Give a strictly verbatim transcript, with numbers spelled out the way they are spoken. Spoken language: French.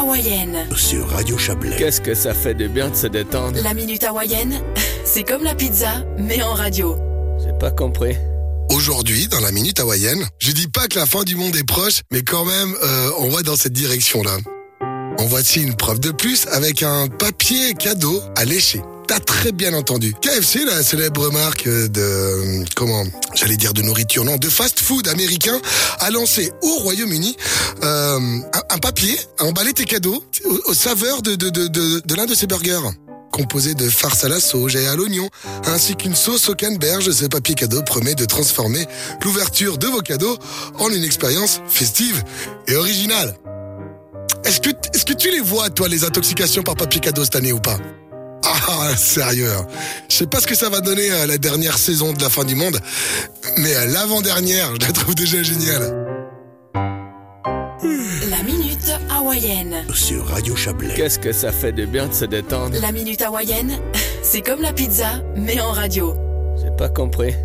hawaïenne. Sur Radio Chablais. Qu'est-ce que ça fait de bien de se détendre. La minute hawaïenne, c'est comme la pizza, mais en radio. J'ai pas compris. Aujourd'hui, dans la minute hawaïenne, je dis pas que la fin du monde est proche, mais quand même, euh, on va dans cette direction-là. En voici une preuve de plus avec un papier cadeau à lécher. T'as très bien entendu. K F C, la célèbre marque de, comment, j'allais dire de nourriture, non, de fast-food américain, a lancé au Royaume-Uni euh, un, un papier à emballer tes cadeaux aux, aux saveurs de, de, de, de, de l'un de ses burgers. Composé de farce à la sauge et à l'oignon, ainsi qu'une sauce au canneberge, ce papier cadeau promet de transformer l'ouverture de vos cadeaux en une expérience festive et originale. Est-ce que, est-ce que tu les vois, toi, les intoxications par papier cadeau cette année ou pas ? Ah, sérieux. Je sais pas ce que ça va donner à la dernière saison de la fin du monde, mais à l'avant-dernière, je la trouve déjà géniale. La minute hawaïenne. Sur Radio Chablais. Qu'est-ce que ça fait de bien de se détendre. La minute hawaïenne, c'est comme la pizza, mais en radio. J'ai pas compris.